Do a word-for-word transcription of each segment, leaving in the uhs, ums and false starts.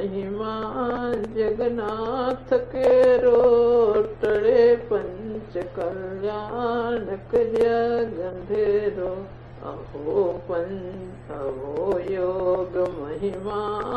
महिमा जगन्नाथ केरो, टळे पंच कल्याणक जग अंधेरो। अहो पंच अहो योग महिमा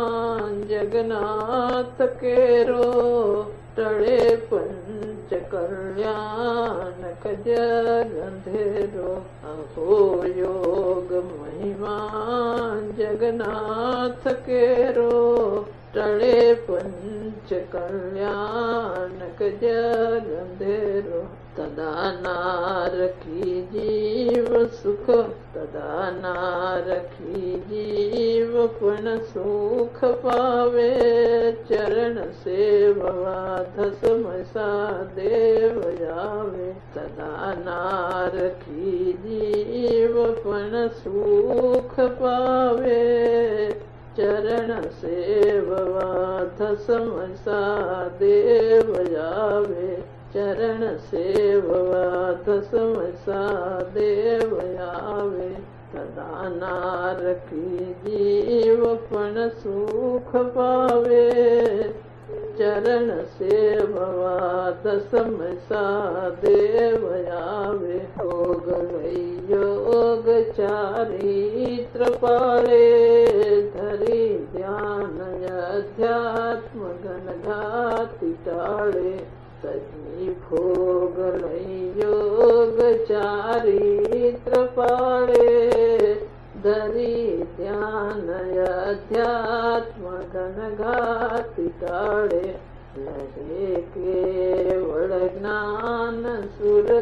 जगन्नाथ केरो, टळे पंच कल्याणक जग अंधेरो। अहो योग महिमा जगन्नाथ केरो, टळे पंच कल्याणक जग अंधेरो। तदा नारखी जीव सुख, तदा नारखी जीव पण सुख पावे, चरण सेववा धसमसा देव यावे। तदा नारखी जीव पण सुख पावे, चरण सेववा धसमसा देव यावे। चरण सेववा धसमसा देव यावे। तदा नारखी जीव पण सुख पावे, चरण सेववा धसमसा देव यावे। योग योग चारित्र पाळे, धरी ध्यान अध्यात्म घनघाती टाळे। तजी भोग योग चारित्र पाळे, धरी ध्यान अध्यात्म घनघाती टाळे। लहे केवळ ज्ञान सुर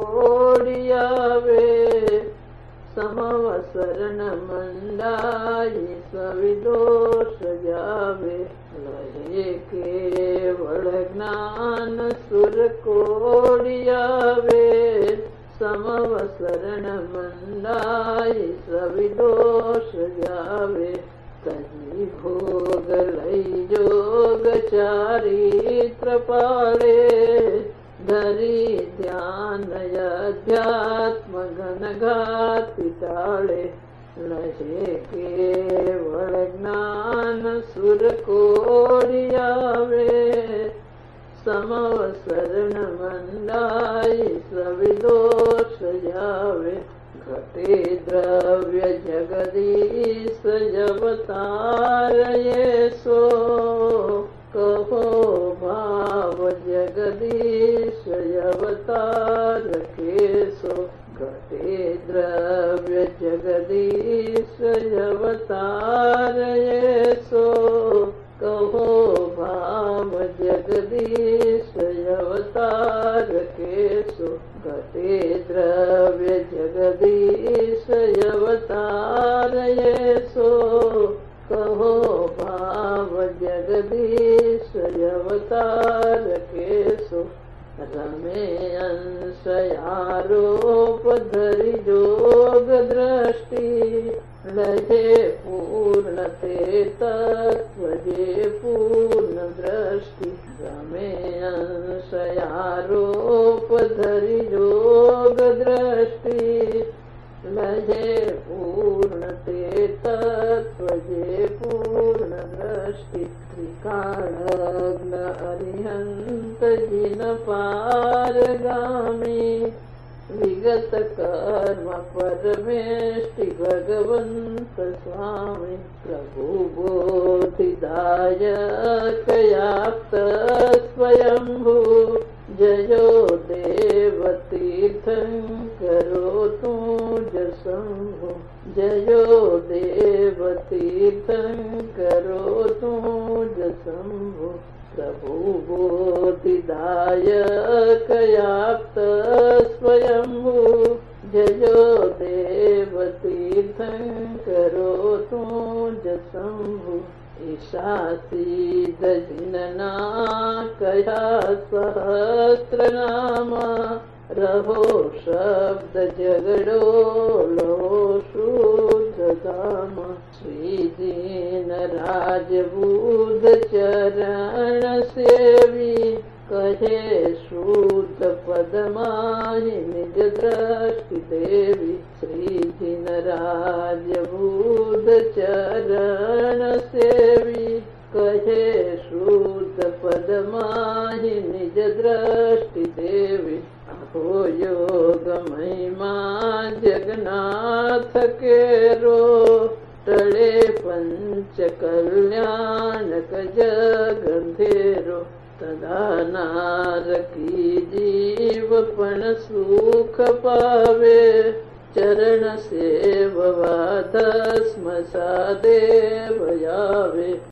कोडियावे, समवसरण मंडाई सविदोष जावे। लहे केवळ ज्ञान सुर कोडियावे, समवसरण मंडाई सविदोष जावे। तजी भोग योग चारित्र पाळे, धरी ध्यान अध्यात्म घनघाती टाळे। लहे केवळ ज्ञान सुर कोडियावे, समवसरण मंडाई सविदोष जावे। घटे द्रव्य जगदीश अवतार येसो, कहो भाव जगदीश अवतार केसो। घटे द्रव्य जगदीश अवतार येसो, कहो भाव जगदीश अवतार केसो। घटे द्रव्य जगदीश अवतार येसो, कहो भाव जगदीश अवतार केसो। रमे अंश आरोप धरि जोग दृष्टि, लहे पूर्णते तत्व जे पूर्ण दृष्टि। रमे अंश आरोप धरि जोग दृष्टि, लहे पूर्णते तत्व जे पूर्ण दृष्टि। त्रिकालग्न अरिहंत जिन पारगामी, विगत कर्म परमेष्टि भगवंत स्वामी। प्रभु बोधिदायक याप्त स्वयंभू, जयो देव तीर्थंकरो तुज शंभु। जयो देव तीर्थंकरो तुज शंभु। प्रभु बोधिदायक याप्त स्वयंभू, जयो देव तीर्थंकरो तुज शंभु। ईशा सीध जिनना कया सहस्त्र नामा, रहो शब्द झगड़ो लो शुद्ध धाम। श्री दीन राज बुध चरण सेवी, कहे शुद्ध पद माहि निज दृष्टि देवी। श्री दीन राज बुध चरण सेवी, कहे बैठे शुद्ध पद माहि निज दृष्टि देवी। हो योग महिमा जगन्नाथ केरो, टले पंच कल्याणक जग अंधेरो। तदा नार की जीवपन सुख पावे, चरण सेववा धस्म सा देव आवे।